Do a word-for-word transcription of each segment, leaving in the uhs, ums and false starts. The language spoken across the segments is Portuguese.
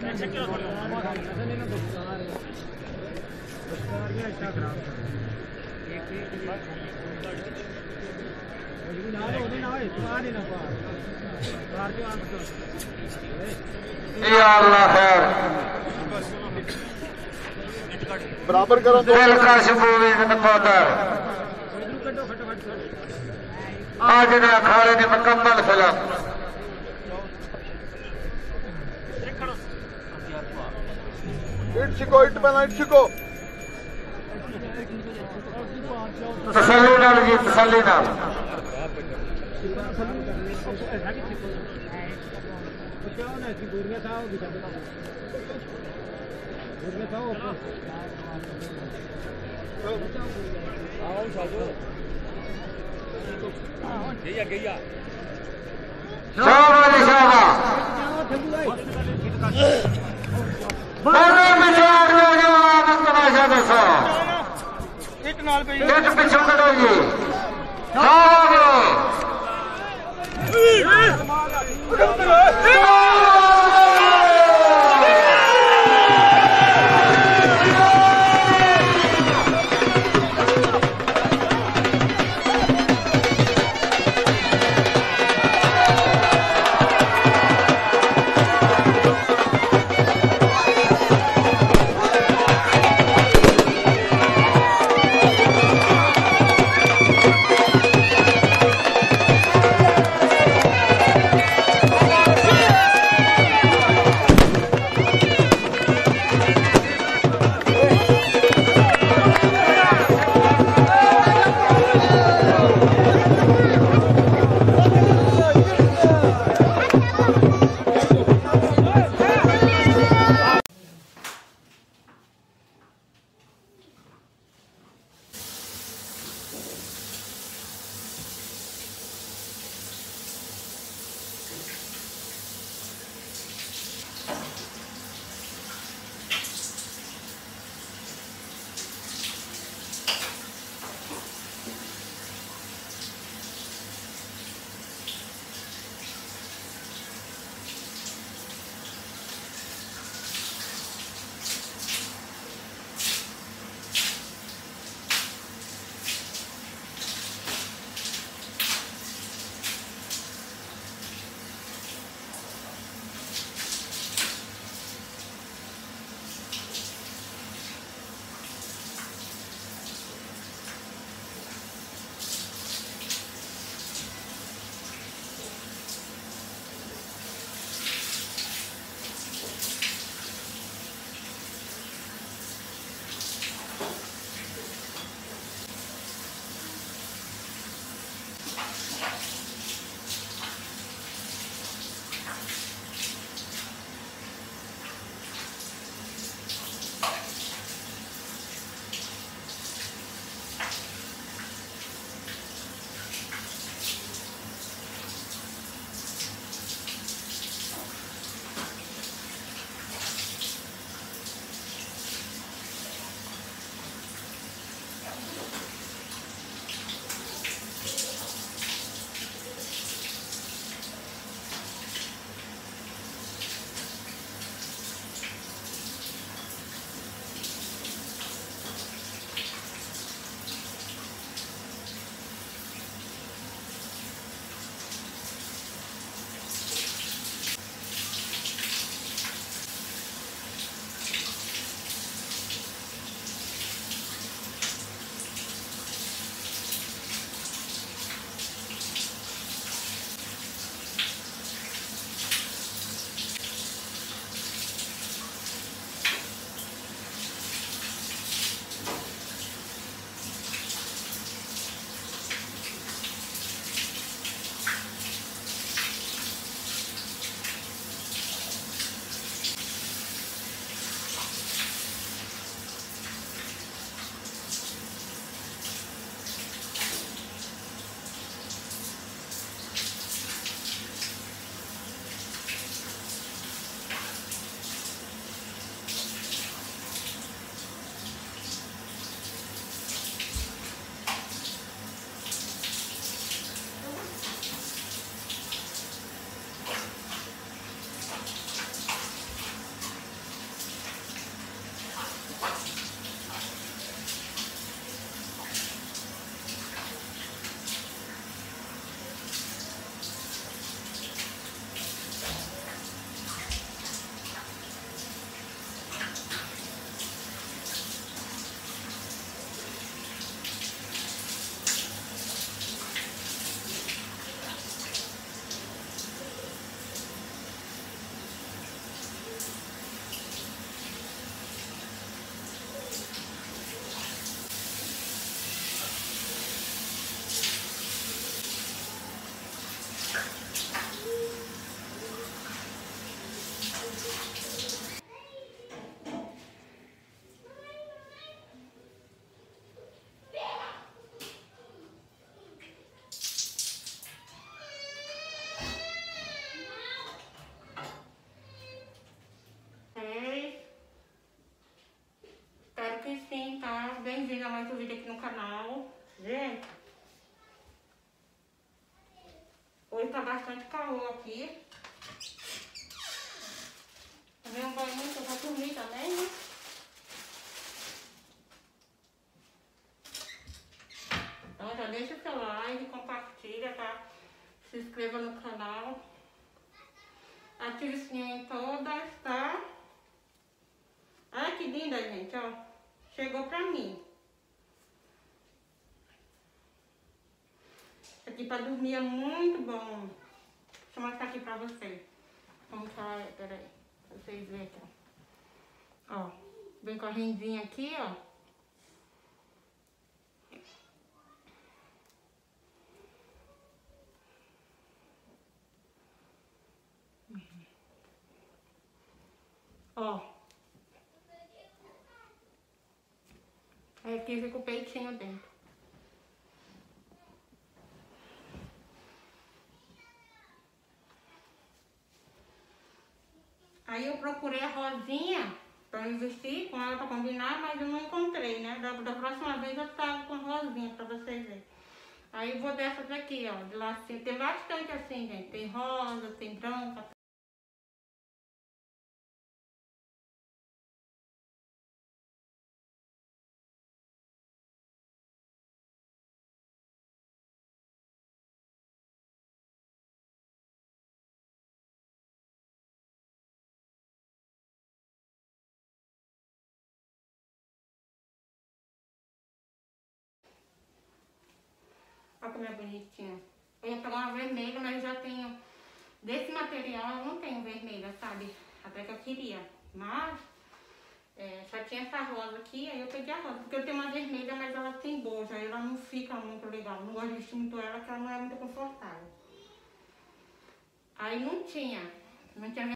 बराबर करो आज अखाड़े ने मुकम्मल फिल्म इट छिको इट पहला इट छिको तसल्ली नाल जी तसल्ली नाल शाबाश शाबाश बोलो विचार लो जवाब तमाशा दसो इट नाल पे इट पिछो करो जी aqui. Tomei um banho muito, eu vou dormir também, né? Então já deixa o seu like, compartilha, tá? Se inscreva no canal. Ative o sininho em todas, tá? Olha que linda, gente, ó. Chegou pra mim. Isso aqui pra dormir é muito bom. Deixa eu mostrar aqui pra vocês. Como que ela é, peraí. Pra vocês verem aqui, ó. Ó, vem com a rendinha aqui, ó. Ó. Aí aqui fica o peitinho dentro. Aí eu procurei a rosinha pra investir com ela pra combinar, mas eu não encontrei, né? Da, da próxima vez eu trago com rosinha pra vocês verem. Aí eu vou dessas aqui, ó, de lacinho. Tem bastante assim, gente. Tem rosa, tem branca. Olha como é bonitinha. Eu ia pegar uma vermelha, mas já tenho... Desse material eu não tenho vermelha, sabe? Até que eu queria. Mas é, só tinha essa rosa aqui, aí eu peguei a rosa. Porque eu tenho uma vermelha, mas ela tem bojo. Aí ela não fica muito legal. Não gosto de vestir muito ela, porque ela não é muito confortável. Aí não tinha. Não tinha.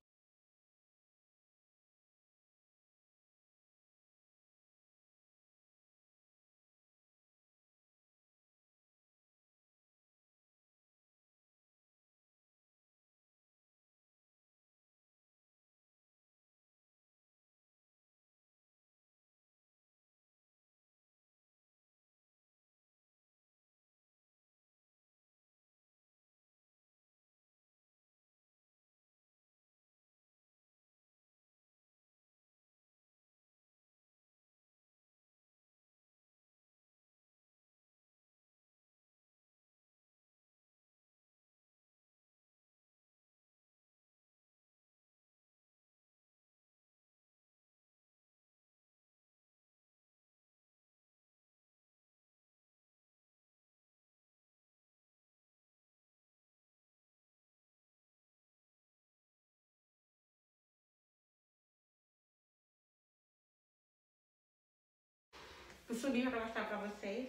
Costurinha pra mostrar pra vocês.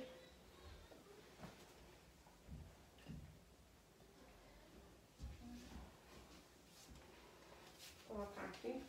Vou colocar aqui.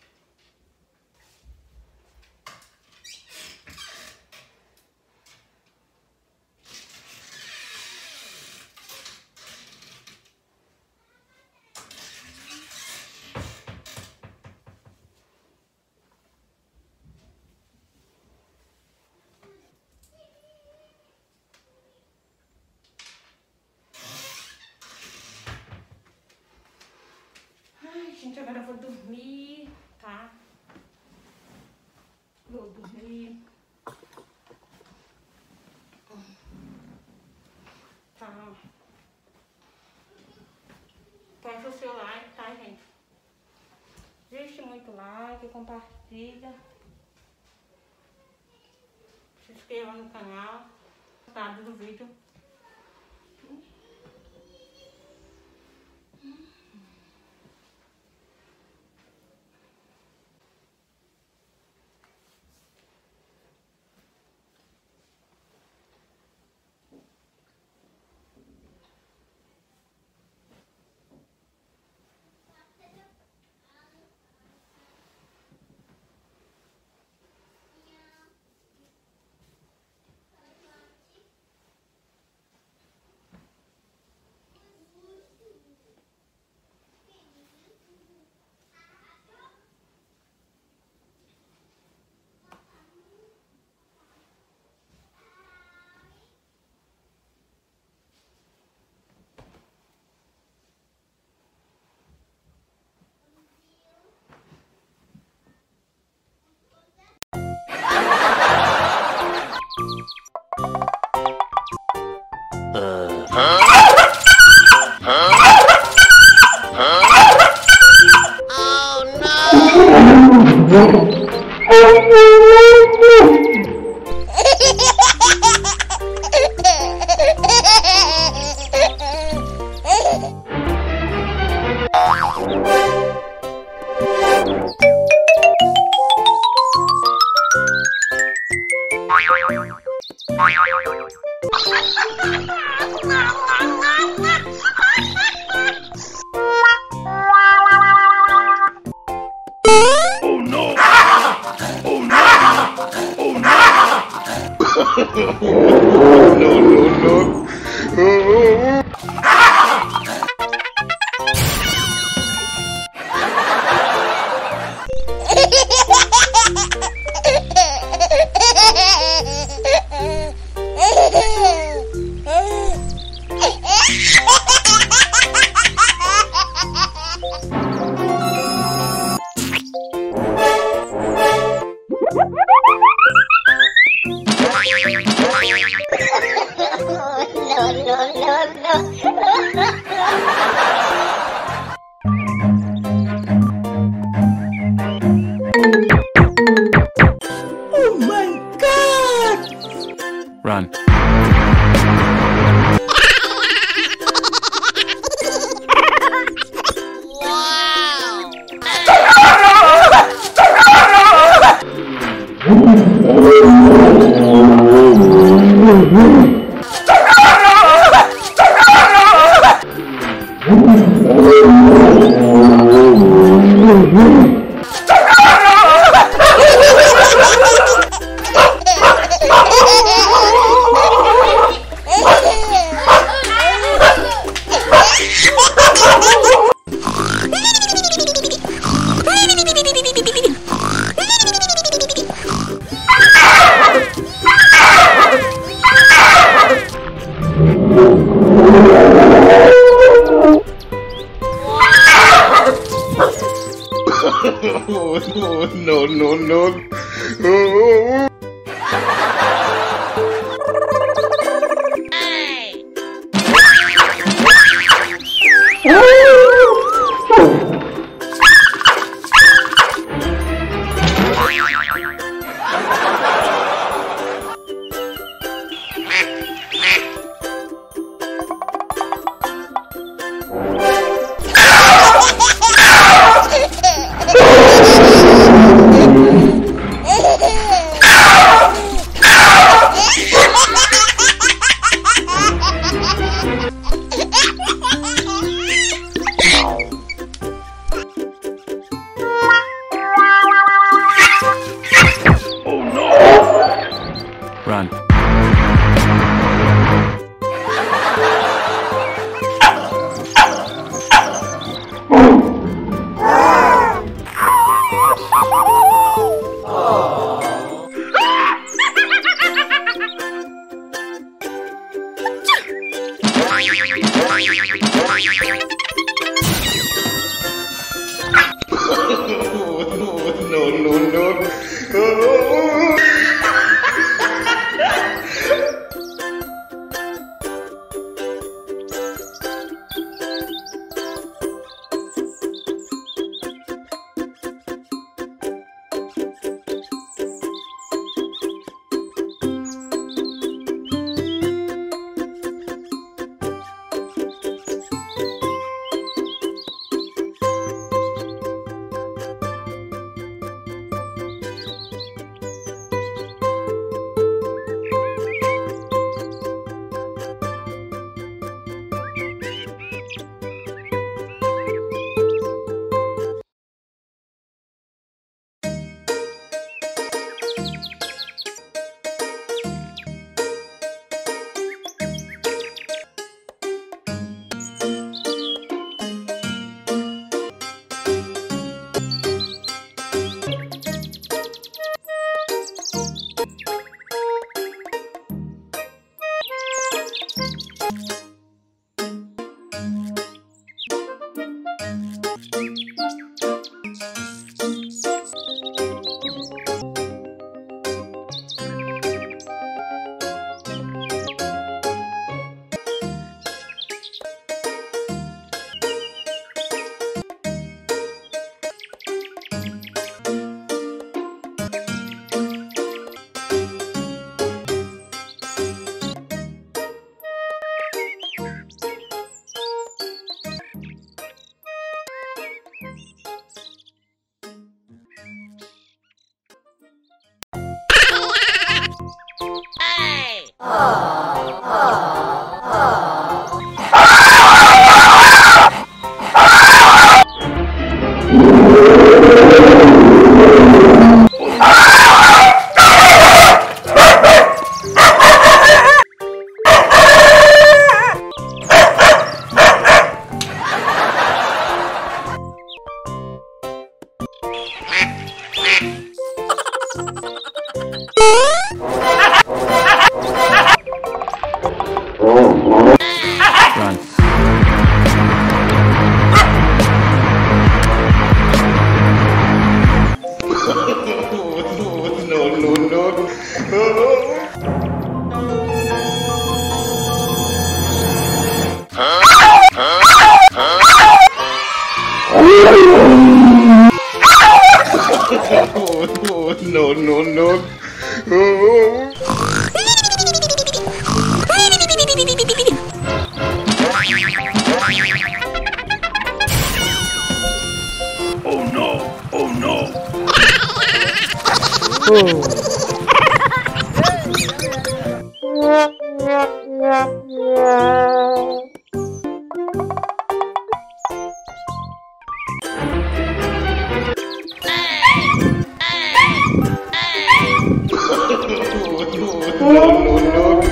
Gente, agora eu vou dormir, tá? Vou dormir. Tá. Peça o seu like, tá, gente? Deixe muito like, compartilha. Se inscreva no canal. Gostado do vídeo. Run. Oh, no, no, no. Oh. Ah! No, no, no. Oh. Oh no! Oh no! No, no, no.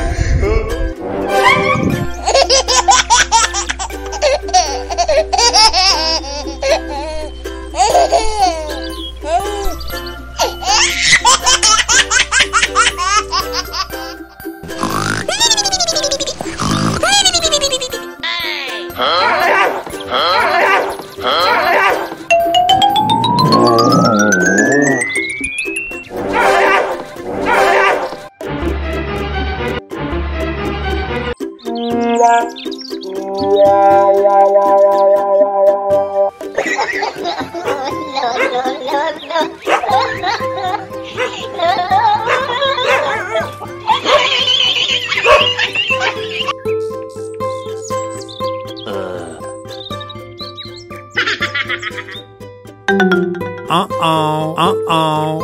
Uh-oh, uh-oh.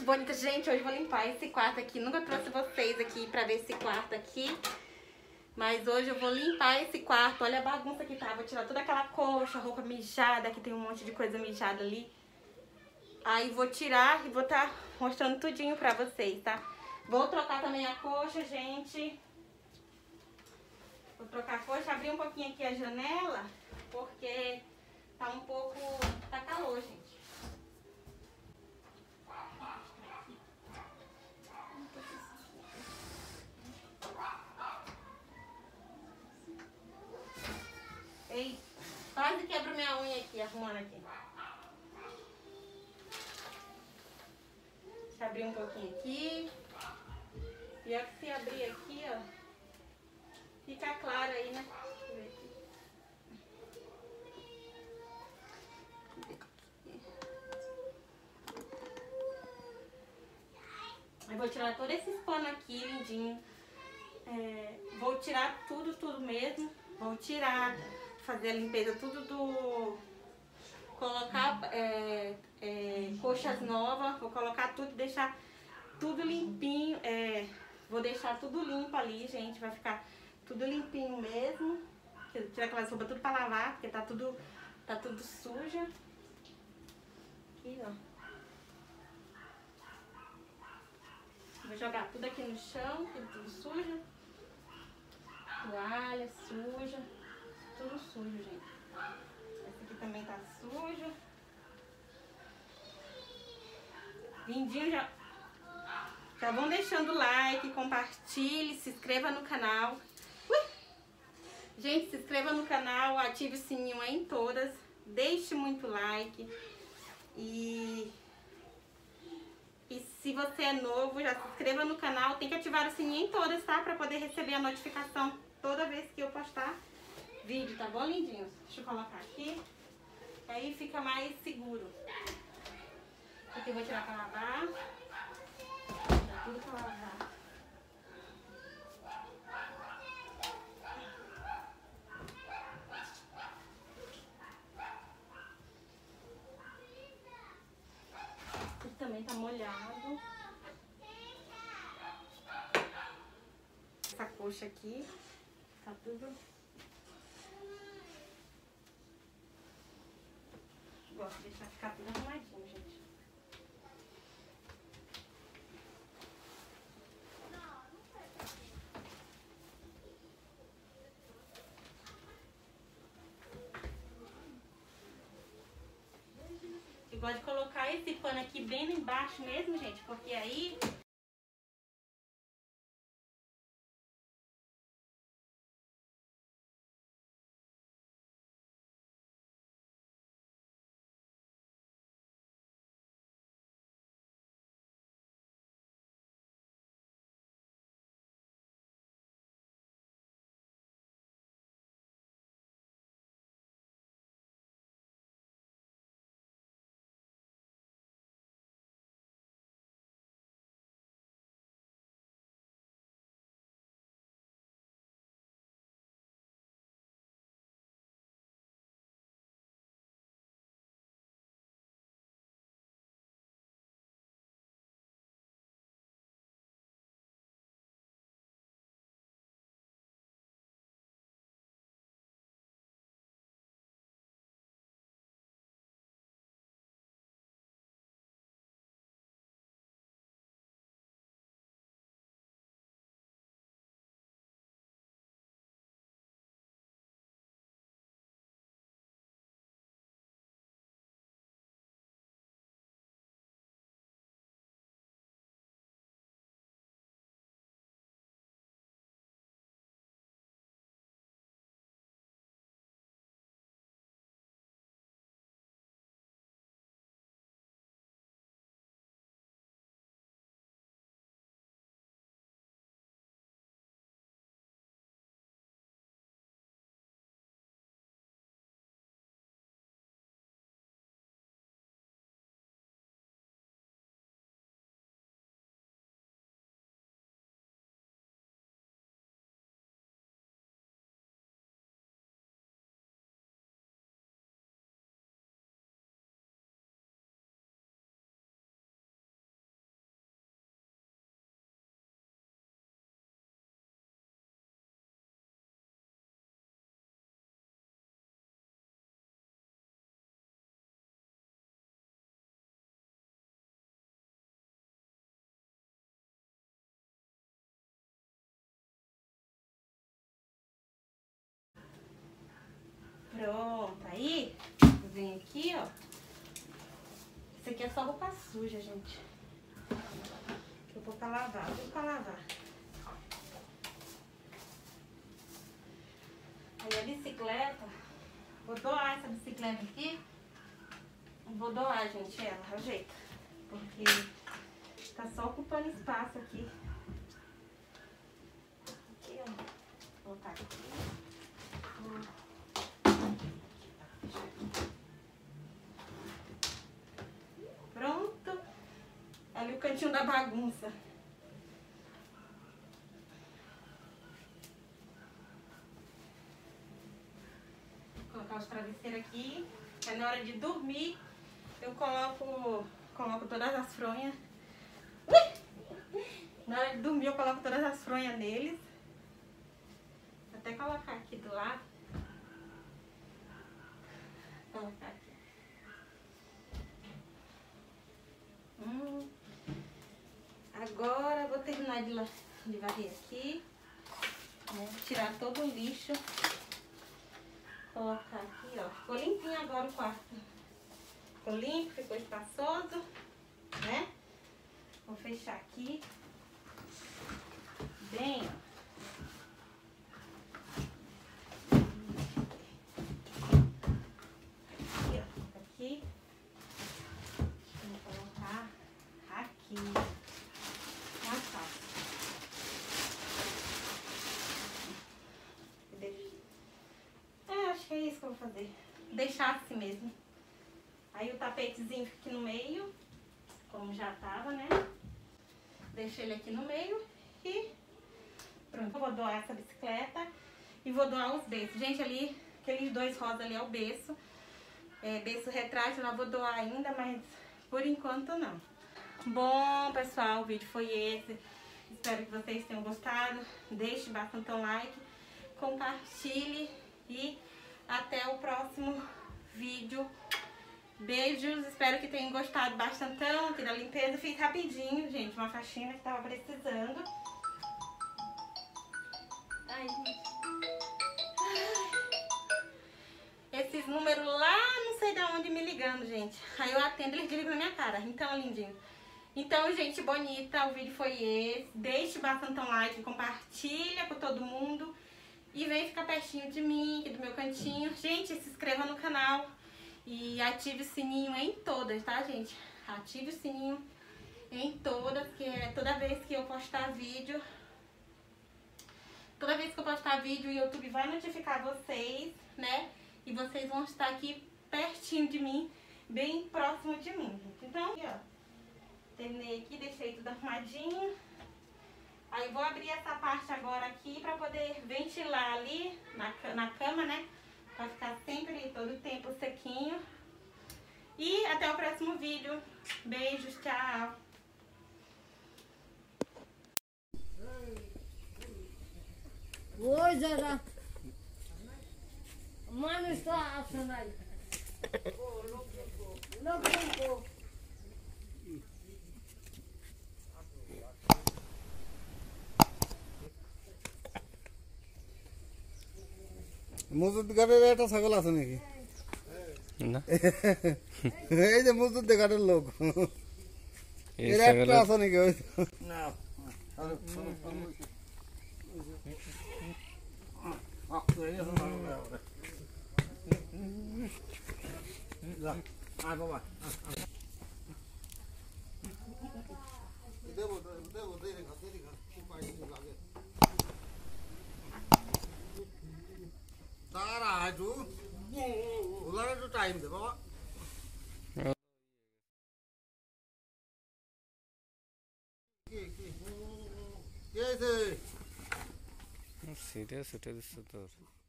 noite bonita. Gente, hoje eu vou limpar esse quarto aqui. Nunca trouxe vocês aqui pra ver esse quarto aqui. Mas hoje eu vou limpar esse quarto. Olha a bagunça que tá. Vou tirar toda aquela coxa, roupa mijada, que tem um monte de coisa mijada ali. Aí vou tirar e vou tá mostrando tudinho pra vocês, tá? Vou trocar também a coxa, gente. Vou trocar a coxa, abrir um pouquinho aqui a janela, porque tá um pouco... tá calor, gente. Ei, quase quebro minha unha aqui, arrumando aqui. Deixa eu abrir um pouquinho aqui. Pior que se abrir aqui, ó, fica claro aí, né? Deixa eu ver aqui. Eu vou tirar todos esses panos aqui, lindinho. É, vou tirar tudo, tudo mesmo. Vou tirar, fazer a limpeza tudo do... Colocar é, é, coxas novas. Vou colocar tudo, deixar tudo limpinho. É, vou deixar tudo limpo ali, gente. Vai ficar tudo limpinho mesmo. Tirar aquelas roupas tudo pra lavar, porque tá tudo, tá tudo suja. Aqui, ó. Vou jogar tudo aqui no chão, tudo sujo. Toalha suja. Tudo sujo, gente. Esse aqui também tá sujo. Lindinho, já... Já vão deixando like, compartilhe, se inscreva no canal. Ui! Gente, se inscreva no canal, ative o sininho aí em todas. Deixe muito like. E... E se você é novo, já se inscreva no canal. Tem que ativar o sininho em todas, tá? Pra poder receber a notificação toda vez que eu postar vídeo, tá bom, lindinhos? Deixa eu colocar aqui. Aí fica mais seguro. Aqui eu vou tirar pra lavar. Tá tudo pra lavar. Aqui também tá molhado. Essa coxa aqui tá tudo... Gosto de deixar ficar tudo arrumadinho, gente. Eu gosto de colocar esse pano aqui bem embaixo mesmo, gente, porque aí Pronto, aí vem aqui, ó. Isso aqui é só roupa suja, gente. Eu vou pra lavar, eu vou pra lavar. Aí a bicicleta, vou doar essa bicicleta aqui. Vou doar, gente, ela, ajeita. Porque tá só ocupando espaço aqui. Aqui, ó. Vou botar aqui. Pronto. Ali o cantinho da bagunça. Vou colocar os travesseiros aqui. Aí na hora de dormir, eu coloco, coloco todas as fronhas. Ui! Na hora de dormir, eu coloco todas as fronhas neles. Vou até colocar aqui do lado. Vou colocar aqui. Hum. Agora eu vou terminar de, de varrer aqui, né? Tirar todo o lixo, colocar aqui, ó. Ficou limpinho agora o quarto. Ficou limpo, ficou espaçoso, né? Vou fechar aqui. Bem, ó. Aqui, ó. Aqui. Vou colocar aqui. Mais fácil. É, acho que é isso que eu vou fazer. Deixar assim mesmo. Aí o tapetezinho fica aqui no meio, como já tava, né? Deixo ele aqui no meio e pronto. Eu vou doar essa bicicleta e vou doar os berços. Gente, ali, aqueles dois rosas ali é o berço. É, berço retrátil, eu não vou doar ainda, mas por enquanto não. Bom, pessoal, o vídeo foi esse. Espero que vocês tenham gostado. Deixe bastante um like, compartilhe e até o próximo vídeo. Beijos, espero que tenham gostado bastante aqui da limpeza. Fiz rapidinho, gente, uma faxina que tava precisando. Ai, gente. Esses números lá, não sei de onde me ligando, gente. Aí eu atendo, eles ligam na minha cara. Então, lindinho. Então, gente bonita, o vídeo foi esse. Deixe bastante um like, compartilha com todo mundo. E vem ficar pertinho de mim, aqui do meu cantinho. Gente, se inscreva no canal. E ative o sininho em todas, tá, gente? Ative o sininho em todas, que é toda vez que eu postar vídeo. Toda vez que eu postar vídeo, o YouTube vai notificar vocês, né? E vocês vão estar aqui pertinho de mim, bem próximo de mim. Então, aqui, ó. Terminei aqui, deixei tudo arrumadinho. Aí vou abrir essa parte agora aqui pra poder ventilar ali na, na cama, né? Pra ficar sempre, todo o tempo sequinho. E até o próximo vídeo. Beijos, tchau. Oi, Zé. Mano, está achando aí. Não brincou. মজুদ ঘাটের একটা ছাগল আছে নাকি না এই যে মজুদ ঘাটের লোক এর একটা আছে নাকি ওই না আয় বাবা দেবো দেবো দেরি খা দেরি খা উপায় লাগে तारा है तू बोला तो टाइम दे बाबा सीरियस उठे दिसतो